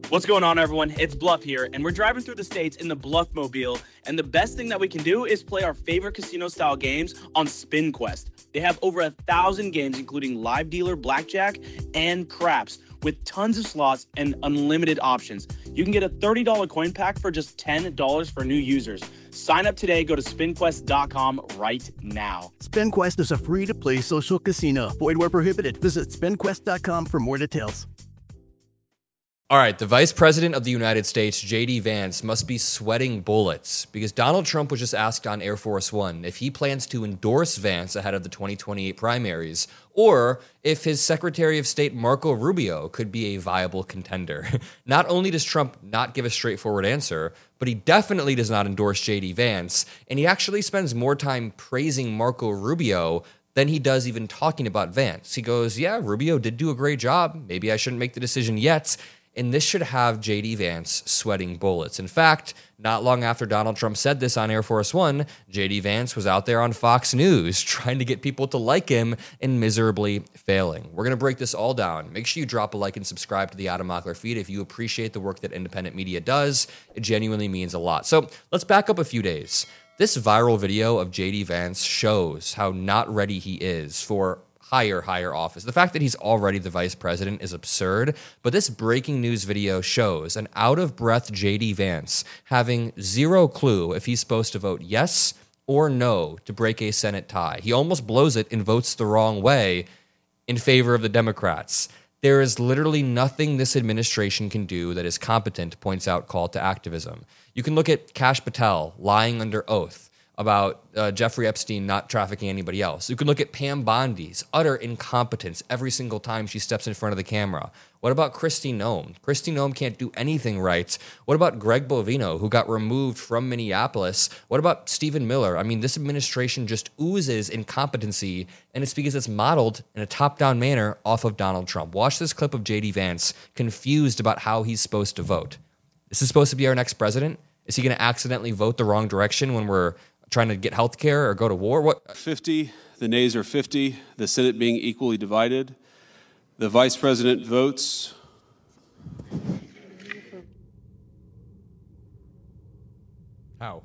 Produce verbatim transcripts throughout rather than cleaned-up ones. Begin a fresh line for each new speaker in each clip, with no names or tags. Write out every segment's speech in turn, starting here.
What's going on, everyone? It's Bluff here, and we're driving through the states in the Bluff Mobile, and the best thing that we can do is play our favorite casino-style games on SpinQuest. They have over a thousand games, including live dealer, blackjack, and craps, with tons of slots and unlimited options. You can get a thirty dollars coin pack for just ten dollars for new users. Sign up today. Go to spin quest dot com right now.
SpinQuest is a free-to-play social casino. Void where prohibited. Visit spin quest dot com for more details.
All right, the Vice President of the United States, J D Vance, must be sweating bullets because Donald Trump was just asked on Air Force One if he plans to endorse Vance ahead of the twenty twenty-eight primaries, or if his Secretary of State, Marco Rubio, could be a viable contender. Not only does Trump not give a straightforward answer, but he definitely does not endorse J D Vance, and he actually spends more time praising Marco Rubio than he does even talking about Vance. He goes, yeah, Rubio did do a great job. Maybe I shouldn't make the decision yet. And this should have J D Vance sweating bullets. In fact, not long after Donald Trump said this on Air Force One, J D Vance was out there on Fox News trying to get people to like him and miserably failing. We're going to break this all down. Make sure you drop a like and subscribe to the Adam Mockler feed if you appreciate the work that independent media does. It genuinely means a lot. So let's back up a few days. This viral video of J D Vance shows how not ready he is for higher, higher office. The fact that he's already the vice president is absurd, but this breaking news video shows an out-of-breath J D Vance having zero clue if he's supposed to vote yes or no to break a Senate tie. He almost blows it and votes the wrong way in favor of the Democrats. There is literally nothing this administration can do that is competent, points out Call to Activism. You can look at Kash Patel lying under oath about uh, Jeffrey Epstein not trafficking anybody else. You can look at Pam Bondi's utter incompetence every single time she steps in front of the camera. What about Kristi Noem? Kristi Noem can't do anything right. What about Greg Bovino, who got removed from Minneapolis? What about Stephen Miller? I mean, this administration just oozes incompetency, and it's because it's modeled in a top-down manner off of Donald Trump. Watch this clip of J D Vance confused about how he's supposed to vote. This is supposed to be our next president? Is he going to accidentally vote the wrong direction when we're trying to get health care or go to war? What?
fifty, the nays are fifty, the Senate being equally divided. The vice president votes.
How?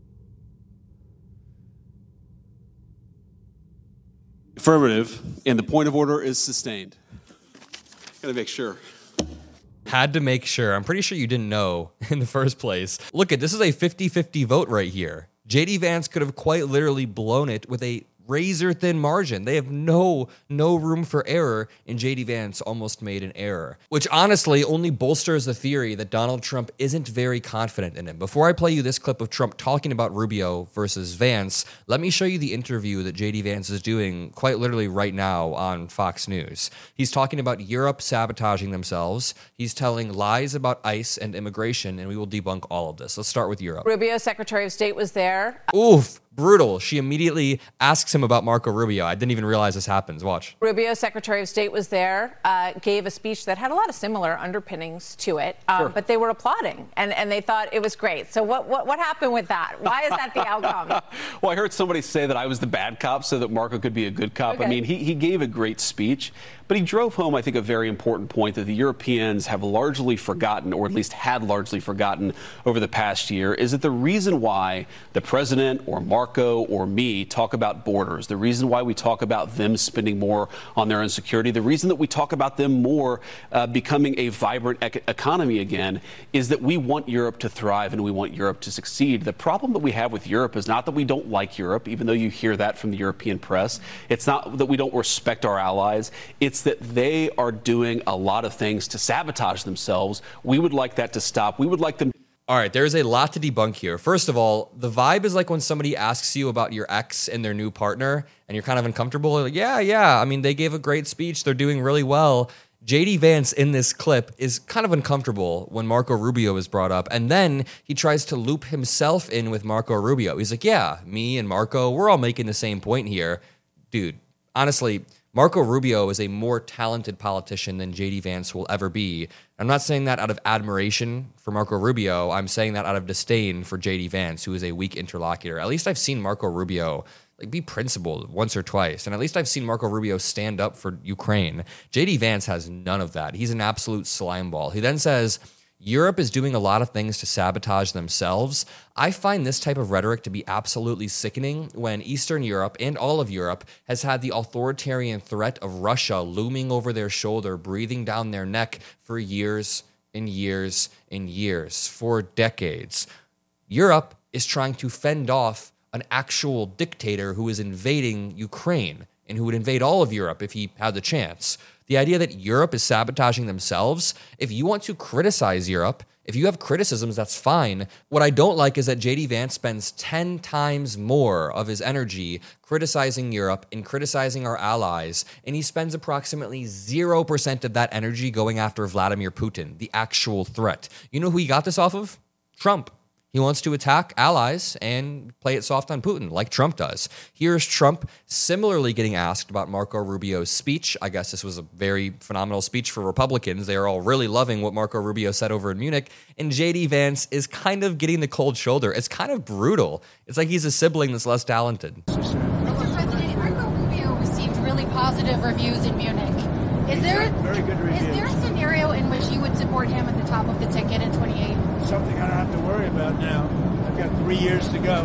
Affirmative, and the point of order is sustained. Gotta make sure.
Had to make sure. I'm pretty sure you didn't know in the first place. Look at this is a fifty-fifty vote right here. J D Vance could have quite literally blown it with a razor-thin margin. They have no no room for error, and J D Vance almost made an error, which honestly only bolsters the theory that Donald Trump isn't very confident in him. Before I play you this clip of Trump talking about Rubio versus Vance, let me show you the interview that J D Vance is doing quite literally right now on Fox News. He's talking about Europe sabotaging themselves. He's telling lies about ICE and immigration, and we will debunk all of this. Let's start with Europe.
Rubio, Secretary of State, was there.
Oof. Brutal. She immediately asks him about Marco Rubio. I didn't even realize this happens. Watch.
Rubio, Secretary of State, was there, uh, gave a speech that had a lot of similar underpinnings to it, um, sure. but they were applauding, and, and they thought it was great. So what, what, what happened with that? Why is that the outcome?
Well, I heard somebody say that I was the bad cop so that Marco could be a good cop.
Okay.
I mean, he, he gave a great speech, but he drove home, I think, a very important point that the Europeans have largely forgotten, or at least had largely forgotten over the past year, is that the reason why the president or Marco or me talk about borders, the reason why we talk about them spending more on their own security, the reason that we talk about them more uh, becoming a vibrant ec- economy again, is that we want Europe to thrive and we want Europe to succeed. The problem that we have with Europe is not that we don't like Europe, even though you hear that from the European press. It's not that we don't respect our allies. It's that they are doing a lot of things to sabotage themselves. We would like that to stop. We would like them.
All right, there's a lot to debunk here. First of all, the vibe is like when somebody asks you about your ex and their new partner, and you're kind of uncomfortable. Like, yeah, yeah, I mean, they gave a great speech. They're doing really well. J D Vance in this clip is kind of uncomfortable when Marco Rubio is brought up, and then he tries to loop himself in with Marco Rubio. He's like, yeah, me and Marco, we're all making the same point here. Dude, honestly, Marco Rubio is a more talented politician than J D Vance will ever be. I'm not saying that out of admiration for Marco Rubio. I'm saying that out of disdain for J D Vance, who is a weak interlocutor. At least I've seen Marco Rubio like be principled once or twice, and at least I've seen Marco Rubio stand up for Ukraine. J D Vance has none of that. He's an absolute slimeball. He then says, Europe is doing a lot of things to sabotage themselves. I find this type of rhetoric to be absolutely sickening when Eastern Europe and all of Europe has had the authoritarian threat of Russia looming over their shoulder, breathing down their neck for years and years and years, for decades. Europe is trying to fend off an actual dictator who is invading Ukraine and who would invade all of Europe if he had the chance. The idea that Europe is sabotaging themselves, if you want to criticize Europe, if you have criticisms, that's fine. What I don't like is that J D Vance spends ten times more of his energy criticizing Europe and criticizing our allies, and he spends approximately zero percent of that energy going after Vladimir Putin, the actual threat. You know who he got this off of? Trump. He wants to attack allies and play it soft on Putin, like Trump does. Here's Trump similarly getting asked about Marco Rubio's speech. I guess this was a very phenomenal speech for Republicans. They are all really loving what Marco Rubio said over in Munich. And J D Vance is kind of getting the cold shoulder. It's kind of brutal. It's like he's a sibling that's less talented.
Mister President, Marco Rubio received really positive reviews in Munich. Is there,
very good reviews.
Is there a scenario in which you would support him at the top of the ticket in twenty-eight?
Something I don't have to worry about now. I've got three years to go,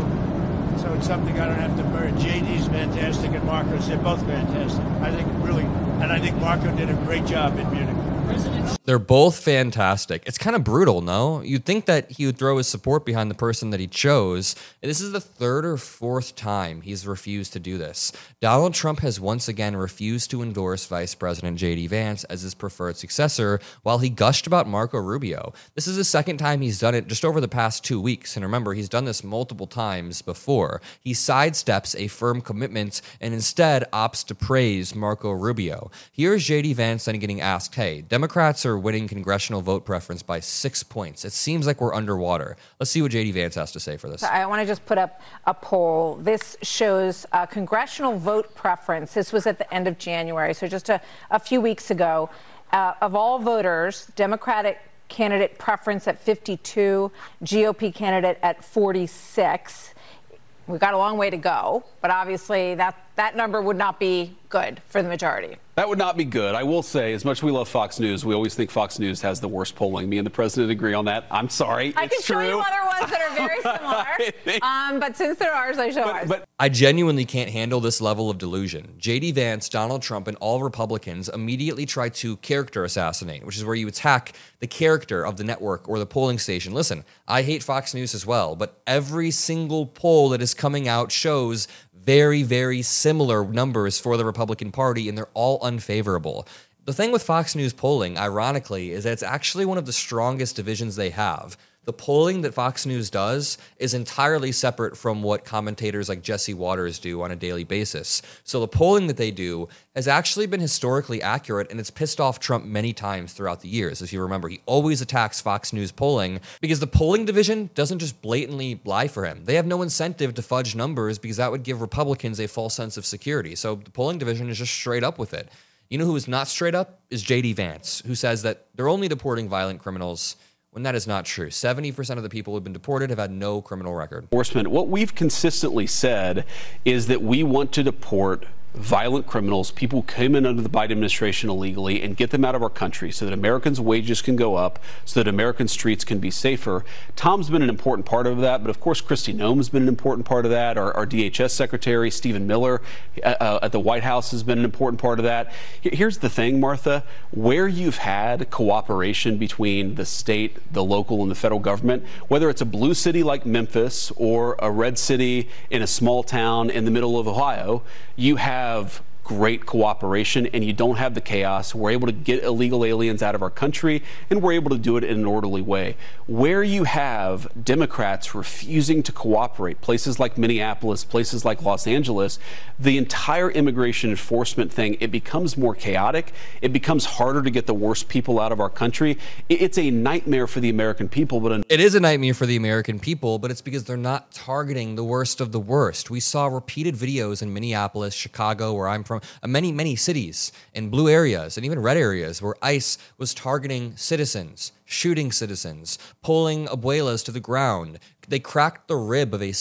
so it's something I don't have to worry. J D's fantastic and Marco's, they're both fantastic. I think really, and I think Marco did a great job in Munich.
They're both fantastic. It's kind of brutal, no? You'd think that he would throw his support behind the person that he chose. And this is the third or fourth time he's refused to do this. Donald Trump has once again refused to endorse Vice President J D Vance as his preferred successor while he gushed about Marco Rubio. This is the second time he's done it just over the past two weeks. And remember, he's done this multiple times before. He sidesteps a firm commitment and instead opts to praise Marco Rubio. Here's J D Vance then getting asked, hey, Democrats are winning congressional vote preference by six points. It seems like we're underwater. Let's see what J D Vance has to say for this.
I want to just put up a poll. This shows uh, congressional vote preference. This was at the end of January, so just a, a few weeks ago. Uh, of all voters, Democratic candidate preference at fifty-two, G O P candidate at forty-six. We've got a long way to go, but obviously that, that number would not be good for the majority.
That would not be good. I will say, as much as we love Fox News, we always think Fox News has the worst polling. Me and the president agree on that. I'm sorry.
I
it's
can show
true.
you other ones that are very similar. um, but since they're ours, I show
but,
ours.
But
I genuinely can't handle this level of delusion. J D Vance, Donald Trump, and all Republicans immediately try to character assassinate, which is where you attack the character of the network or the polling station. Listen, I hate Fox News as well, but every single poll that is coming out shows very, very similar numbers for the Republican Party, and they're all unfavorable. The thing with Fox News polling, ironically, is that it's actually one of the strongest divisions they have. The polling that Fox News does is entirely separate from what commentators like Jesse Waters do on a daily basis. So the polling that they do has actually been historically accurate, and it's pissed off Trump many times throughout the years. If you remember, he always attacks Fox News polling because the polling division doesn't just blatantly lie for him. They have no incentive to fudge numbers because that would give Republicans a false sense of security. So the polling division is just straight up with it. You know who is not straight up? Is J D Vance, who says that they're only deporting violent criminals when that is not true. seventy percent of the people who have been deported have had no criminal record.
Enforcement. What we've consistently said is that we want to deport violent criminals, people who came in under the Biden administration illegally, and get them out of our country so that Americans' wages can go up, so that American streets can be safer. Tom's been an important part of that, but of course Kristi Noem's been an important part of that. Our, our D H S Secretary, Stephen Miller, uh, at the White House has been an important part of that. Here's the thing, Martha, where you've had cooperation between the state, the local, and the federal government, whether it's a blue city like Memphis or a red city in a small town in the middle of Ohio, you have have great cooperation and you don't have the chaos. We're able to get illegal aliens out of our country, and we're able to do it in an orderly way. Where you have Democrats refusing to cooperate, places like Minneapolis, places like Los Angeles, the entire immigration enforcement thing, it becomes more chaotic. It becomes harder to get the worst people out of our country. It's a nightmare for the American people. But
it is a nightmare for the American people, but it's because they're not targeting the worst of the worst. We saw repeated videos in Minneapolis, Chicago, where I'm from, many, many cities in blue areas and even red areas where ICE was targeting citizens, shooting citizens, pulling abuelas to the ground. They cracked the rib of a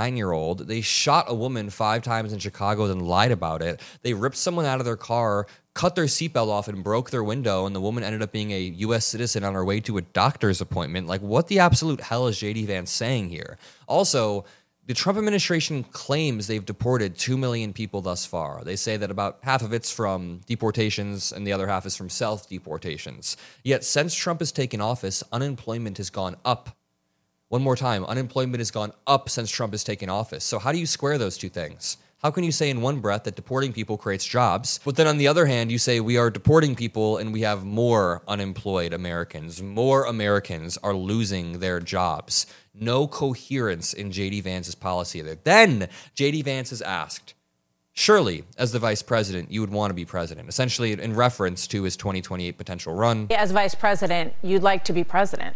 seventy-nine-year-old. They shot a woman five times in Chicago, then lied about it. They ripped someone out of their car cut their seatbelt off and broke their window, and the woman ended up being a U S citizen on her way to a doctor's appointment. Like, what the absolute hell is J D Vance saying here? Also, the Trump administration claims they've deported two million people thus far. They say that about half of it's from deportations and the other half is from self-deportations. Yet, since Trump has taken office, unemployment has gone up. One more time, unemployment has gone up since Trump has taken office. So how do you square those two things? How can you say in one breath that deporting people creates jobs, but then on the other hand, you say we are deporting people and we have more unemployed Americans. More Americans are losing their jobs. No coherence in J D Vance's policy there. Then J D Vance is asked, surely, as the vice president, you would want to be president, essentially in reference to his twenty twenty-eight potential run.
As vice president, you'd like to be president.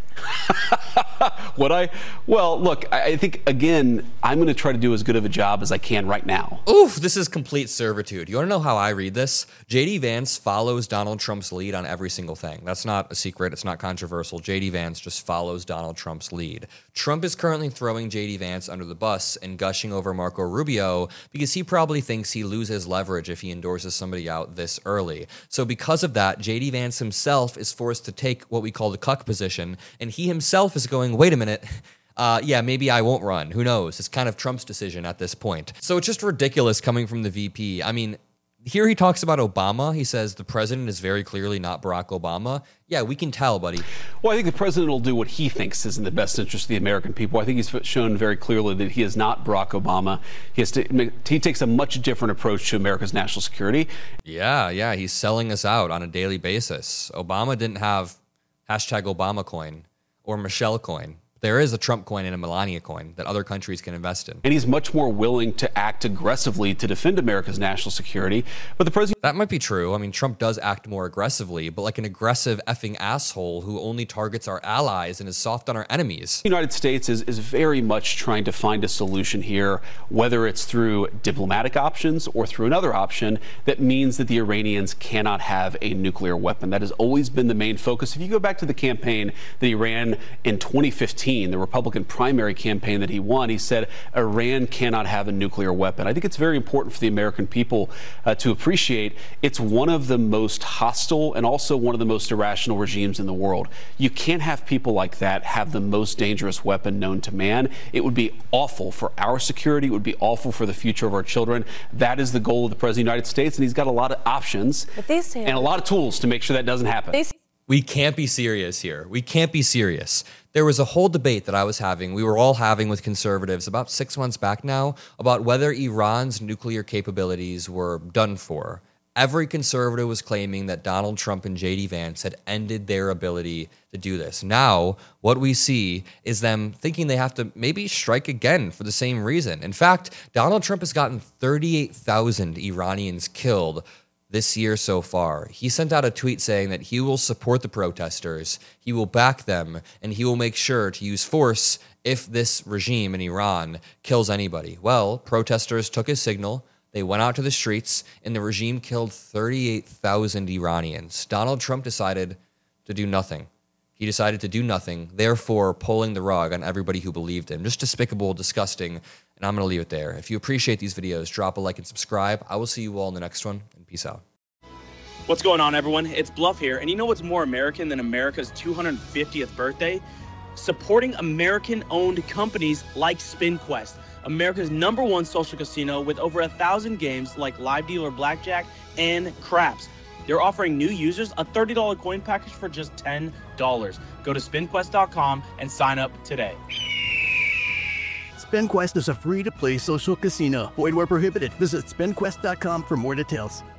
What I, well, look, I, I think, again, I'm going to try to do as good of a job as I can right now.
Oof, this is complete servitude. You want to know how I read this? J D Vance follows Donald Trump's lead on every single thing. That's not a secret. It's not controversial. J D Vance just follows Donald Trump's lead. Trump is currently throwing J D Vance under the bus and gushing over Marco Rubio because he probably thinks he loses leverage if he endorses somebody out this early. So because of that, J D Vance himself is forced to take what we call the cuck position, and he himself is going, wait a minute, uh, yeah, maybe I won't run. Who knows? It's kind of Trump's decision at this point. So it's just ridiculous coming from the V P. I mean, here he talks about Obama. He says the president is very clearly not Barack Obama. Yeah, we can tell, buddy.
Well, I think the president will do what he thinks is in the best interest of the American people. I think he's shown very clearly that he is not Barack Obama. He has to, he takes a much different approach to America's national security.
Yeah, yeah, he's selling us out on a daily basis. Obama didn't have hashtag Obama coin or Michelle coin. There is a Trump coin and a Melania coin that other countries can invest in.
And he's much more willing to act aggressively to defend America's national security. But the president...
That might be true. I mean, Trump does act more aggressively, but like an aggressive effing asshole who only targets our allies and is soft on our enemies.
The United States is, is very much trying to find a solution here, whether it's through diplomatic options or through another option that means that the Iranians cannot have a nuclear weapon. That has always been the main focus. If you go back to the campaign that he ran in twenty fifteen, the Republican primary campaign that he won, he said Iran cannot have a nuclear weapon. I think it's very important for the American people uh, to appreciate it's one of the most hostile and also one of the most irrational regimes in the world. You can't have people like that have the most dangerous weapon known to man. It would be awful for our security. It would be awful for the future of our children. That is the goal of the President of the United States, and he's got a lot of options and a lot of tools to make sure that doesn't happen.
We can't be serious here. We can't be serious. There was a whole debate that I was having, we were all having with conservatives about six months back now, about whether Iran's nuclear capabilities were done for. Every conservative was claiming that Donald Trump and J D Vance had ended their ability to do this. Now, what we see is them thinking they have to maybe strike again for the same reason. In fact, Donald Trump has gotten thirty-eight thousand Iranians killed this year so far. He sent out a tweet saying that he will support the protesters, he will back them, and he will make sure to use force if this regime in Iran kills anybody. Well, protesters took his signal, they went out to the streets, and the regime killed thirty-eight thousand Iranians. Donald Trump decided to do nothing. He decided to do nothing, therefore pulling the rug on everybody who believed him. Just despicable, disgusting, and I'm going to leave it there. If you appreciate these videos, drop a like and subscribe. I will see you all in the next one, and peace out.
What's going on, everyone? It's Bluff here, and you know what's more American than America's two hundred fiftieth birthday? Supporting American-owned companies like SpinQuest, America's number one social casino with over a thousand games like Live Dealer Blackjack and Craps. They're offering new users a thirty dollar coin package for just ten dollars. Go to spin quest dot com and sign up today.
SpinQuest is a free-to-play social casino. Void where prohibited. Visit spin quest dot com for more details.